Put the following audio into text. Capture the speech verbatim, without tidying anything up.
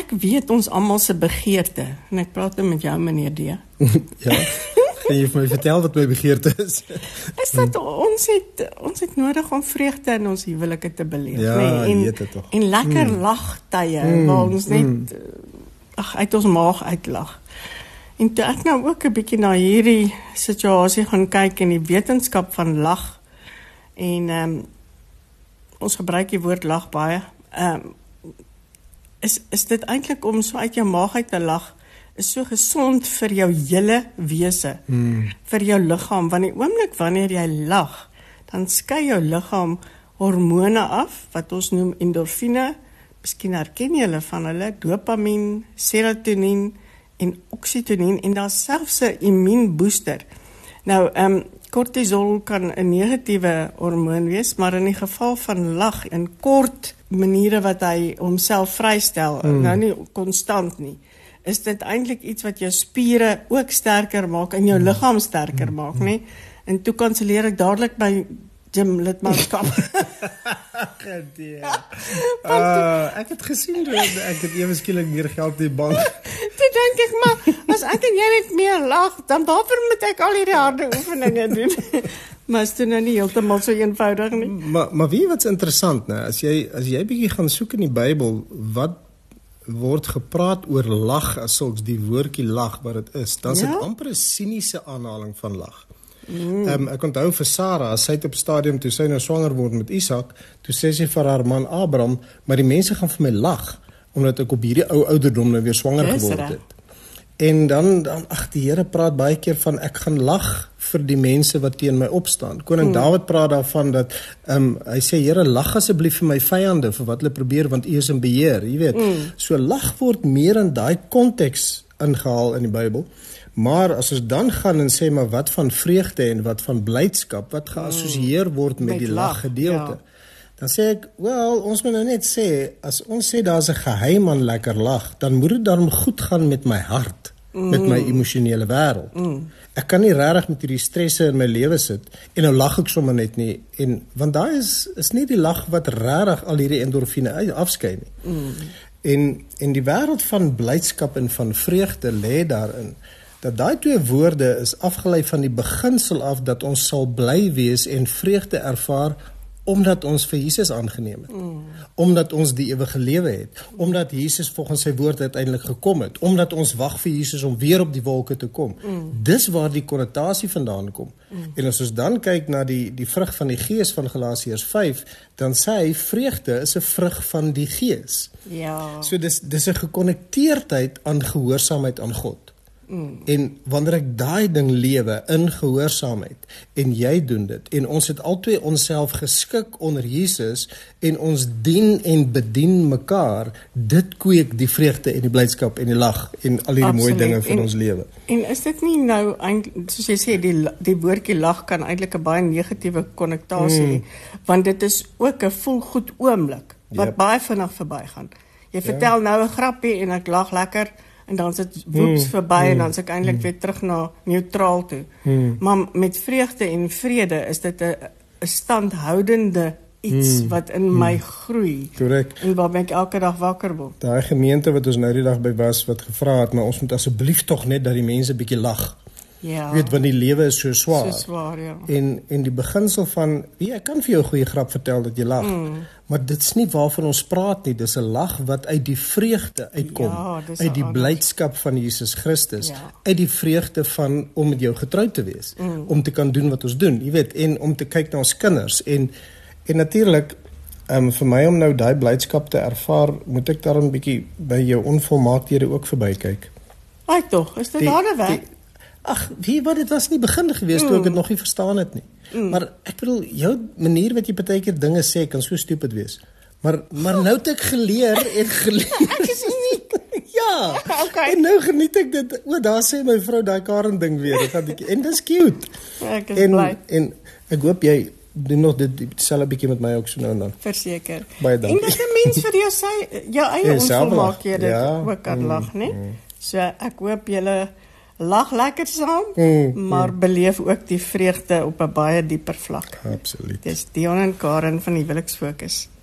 Ek weet ons almal se begeerte, en ek praat nou met jou, meneer D. Ja, kan jy vir my vertel wat my begeerte is? Is dat ons het, ons het nodig om vreugde in ons huwelike te beleef, ja, nee, en, weet het toch. en lekker mm. lagtye, mm. waar ons net mm. ach, uit ons maag uitlag. En toe ek nou ook 'n bietjie na hierdie situasie gaan kyk in die wetenskap van lag, en um, ons gebruik die woord lag baie, um, is, is dit eintlik om so uit jou maag uit te lag, is so gesond vir jou hele wese, hmm. vir jou liggaam, want die oomblik wanneer jy lag, dan skei jou liggaam hormone af, wat ons noem endorfine, miskien herken jy hulle van hulle, dopamien, serotonien en oksitonin, en daar is selfs 'n immuunbooster. Nou, um, cortisol kan 'n negatiewe hormoon wees, maar in die geval van lag, in kort maniere wat hy homself vrystel, mm. nou nie konstant nie, is dit eintlik iets wat jou spiere ook sterker maak en jou liggaam sterker maak, nie? En toe kanselleer ek dadelik by gym lidmaatskap. Gedee. uh, ek het gesien, ek het ewe skielik meer geld in die bank. Toe dink ek, maar as ek en jy net meer lag, dan waarvoor moet ek al hierdie harde oefeninge doen? Maar is dit nou nie heeltemal so eenvoudig nie. Maar, maar weet wat's interessant, né? As jy, as jy bietjie gaan soek in die Bybel, wat word gepraat oor lag, as sulks die woordjie lag wat dit is, dan is dit ja? amper 'n siniese aanhaling van lag. Mm. Um, ek onthou vir Sarah, sy het op stadium, toe sy nou swanger word met Isak, toe sê sy vir haar man Abraham, maar die mense gaan vir my lag, omdat ek op hierdie ou ouderdom nou weer swanger yes, geword het. En dan, dan ag, die Here praat baie keer van, ek gaan lag vir die mense wat teen my opstaan. Koning mm. Dawid praat daarvan, dat, um, hy sê, Here, lag asseblief vir my vyande, vir wat hulle probeer, want U is in beheer, jy weet. Mm. So lag word meer in daai konteks ingehaal in die Bybel. Maar as ons dan gaan en sê, maar wat van vreugde en wat van blydskap, wat geassosieer word met, met die lag gedeelte, ja. Dan sê ek, wel, ons moet nou net sê, as ons sê, daar is 'n geheim aan lekker lag, dan moet dit daarom goed gaan met my hart, mm. met my emosionele wêreld. Mm. Ek kan nie regtig met hierdie stresse in my lewe sit, en nou lag ek sommer net nie, en, want daar is, is nie die lag wat regtig al hierdie endorfine afskei nie. Mm. En, en die wêreld van blydskap en van vreugde lê daarin, dat daai twee woorde is afgelei van die beginsel af, dat ons sal bly wees en vreugde ervaar, omdat ons vir Jesus aangeneem het, mm. omdat ons die ewige lewe het, omdat Jesus volgens sy woord uiteindelik gekom het, omdat ons wag vir Jesus om weer op die wolke te kom. Mm. Dis waar die konnotasie vandaan kom. Mm. En as ons dan kyk na die, die vrug van die gees van Galasiërs vyf, dan sê hy, vreugde is 'n vrug van die gees. Ja. So dis, dis 'n gekonnekteerdheid aan gehoorsaamheid aan God. Mm. En wanneer ek daai ding lewe in gehoorsaamheid, en jy doen dit, en ons het albei onsself geskik onder Jesus, en ons dien en bedien mekaar, dit kweek die vreugde en die blydskap en die lag, en al die mooi dinge van en, ons lewe. En is dit nie nou, eindelijk, soos jy sê, die, die woordjie lag kan eintlik 'n baie negatiewe konnotasie, mm. want dit is ook 'n voelgoed oomblik, wat yep. baie vinnig verbygaan. Jy vertel ja. nou 'n grappie, en ek lag lekker, en dan is dit woeps mm, verby, mm, en dan is ek eintlik mm. weer terug na neutraal toe. Mm. Maar met vreugde en vrede is dit 'n standhoudende iets mm, wat in mm. my groei. Correct. En waarby ek elke dag wakker word. Daai gemeente wat ons nou die dag by was, wat gevra het, maar ons moet asseblief tog net dat die mense bietjie lag. Ja. Weet, want die lewe is so swaar. So swaar, ja. En, en die beginsel van, ja, ek kan vir jou 'n goeie grap vertel dat jy lag, mm. maar dit is nie waarvan ons praat nie, dis 'n lag wat uit die vreugde uitkom, ja, uit die blydskap van Jesus Christus, ja. uit die vreugde van om met jou getroud te wees, mm. om te kan doen wat ons doen, jy weet, en om te kyk na ons kinders, en, en natuurlik, um, vir my om nou daai blydskap te ervaar, moet ek daar 'n bietjie by jou onvolmaakhede ook verby kyk. Ai tog, is dit harde werk? Ag, wie wat dit was nie begin gewees, mm. toe ek dit nog nie verstaan het nie. Mm. Maar ek bedoel, jou manier wat jy partykeer dinge sê, kan so stupid wees. Maar, maar nou het ek geleer en geleer. Ek is uniek. Ja, okay. En nou geniet ek dit. O, daar sê my vrou daai Karen ding weer. Ek gaan, en dis cute. Ek is en, bly. En ek hoop jy doen nog dit dieselfde bietjie met my ook so nou en dan. Verseker. Baie dankie. En dat 'n mens vir jou sê, jou eie onvolmaakhede ja. ook kan mm, lag, né? Mm. So ek hoop julle lag lekker saam, mm, maar mm. beleef ook die vreugde op 'n baie dieper vlak. Absoluut. Dis Dion en Karen van die Huweliksfokus.